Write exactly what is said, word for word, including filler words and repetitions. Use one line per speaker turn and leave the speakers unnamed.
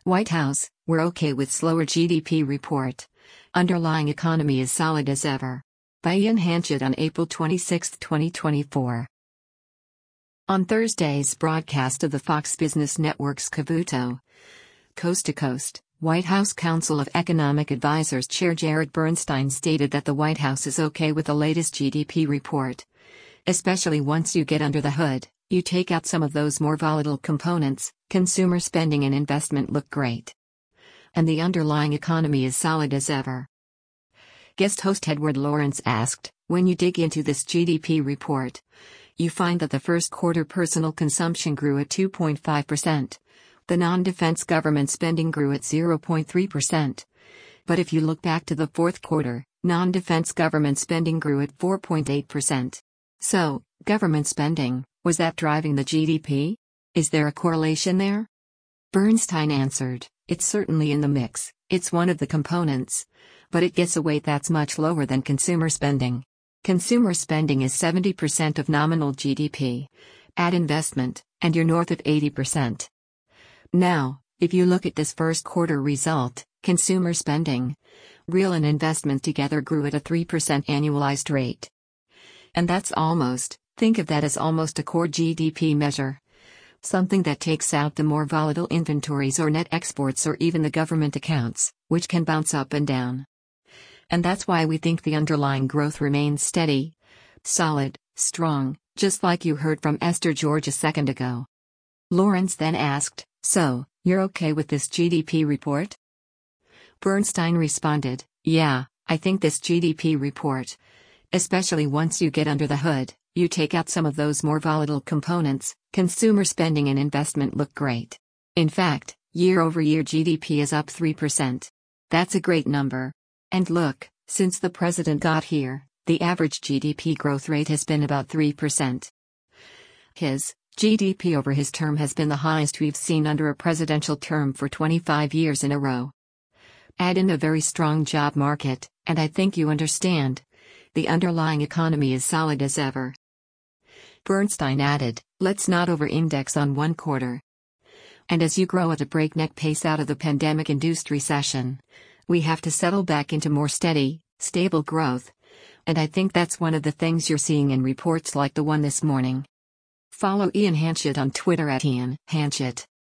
White House, we're okay with slower G D P report. Underlying economy is solid as ever. By Ian Hanchett on April twenty-sixth, twenty twenty-four. On Thursday's broadcast of the Fox Business Network's Cavuto, Coast to Coast, White House Council of Economic Advisers Chair Jared Bernstein stated that the White House is okay with the latest G D P report. Especially once you get under the hood, you take out some of those more volatile components, consumer spending and investment look great. And the underlying economy is solid as ever. Guest host Edward Lawrence asked, when you dig into this G D P report, you find that the first quarter personal consumption grew at two point five percent. The non-defense government spending grew at zero point three percent. But if you look back to the fourth quarter, non-defense government spending grew at four point eight percent. So, government spending, was that driving the G D P? Is there a correlation there? Bernstein answered, it's certainly in the mix, it's one of the components. But it gets a weight that's much lower than consumer spending. Consumer spending is seventy percent of nominal G D P. Add investment, and you're north of eighty percent. Now, if you look at this first quarter result, consumer spending, real and investment together grew at a three percent annualized rate. And that's almost, think of that as almost a core G D P measure. Something that takes out the more volatile inventories or net exports or even the government accounts, which can bounce up and down. And that's why we think the underlying growth remains steady, solid, strong, just like you heard from Esther George a second ago. Lawrence then asked, so, you're okay with this G D P report? Bernstein responded, yeah, I think this G D P report, especially once you get under the hood, you take out some of those more volatile components, consumer spending and investment look great. In fact, year-over-year G D P is up three percent. That's a great number. And look, since the president got here, the average G D P growth rate has been about three percent. His G D P over his term has been the highest we've seen under a presidential term for twenty-five years in a row. Add in a very strong job market, and I think you understand. The underlying economy is solid as ever. Bernstein added, let's not over-index on one quarter. And as you grow at a breakneck pace out of the pandemic-induced recession, we have to settle back into more steady, stable growth. And I think that's one of the things you're seeing in reports like the one this morning. Follow Ian Hanchett on Twitter at Ian Hanchett.